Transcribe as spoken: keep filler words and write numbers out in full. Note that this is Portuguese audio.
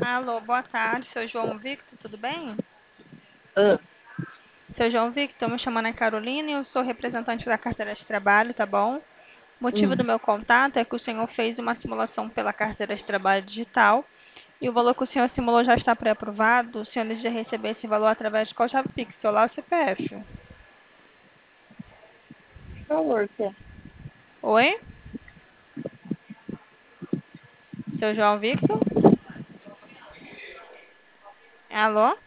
Alô, boa tarde, seu João Victor, tudo bem? Ah, Seu João Victor, me chamando é Carolina e eu sou representante da carteira de trabalho, tá bom? O motivo do hum. meu contato é que o senhor fez uma simulação pela carteira de trabalho digital e o valor que o senhor simulou já está pré-aprovado. O senhor deseja receber esse valor através de qual chave Pix? Seu lá o C P F. Que valor que é? Oi? Seu João Victor? Alô?